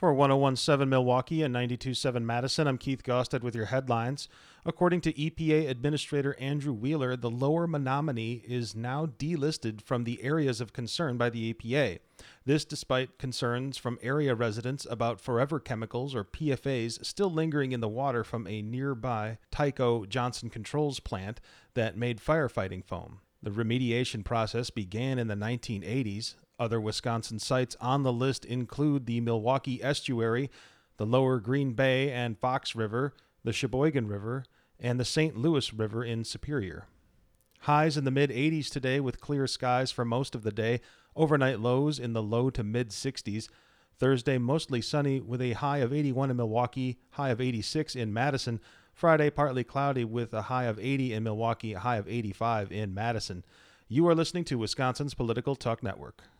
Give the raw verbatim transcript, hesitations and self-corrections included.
For one oh one point seven Milwaukee and ninety-two point seven Madison, I'm Keith Gostad with your headlines. According to E P A Administrator Andrew Wheeler, the lower Menominee is now delisted from the areas of concern by the E P A. This despite concerns from area residents about forever chemicals, or P F As, still lingering in the water from a nearby Tyco Johnson Controls plant that made firefighting foam. The remediation process began in the nineteen eighties. Other Wisconsin sites on the list include the Milwaukee Estuary, the Lower Green Bay and Fox River, the Sheboygan River, and the Saint Louis River in Superior. Highs in the mid-eighties today with clear skies for most of the day. Overnight lows in the low to mid-sixties. Thursday mostly sunny with a high of eighty-one in Milwaukee, high of eighty-six in Madison. Friday partly cloudy with a high of eighty in Milwaukee, a high of eighty-five in Madison. You are listening to Wisconsin's Political Talk Network.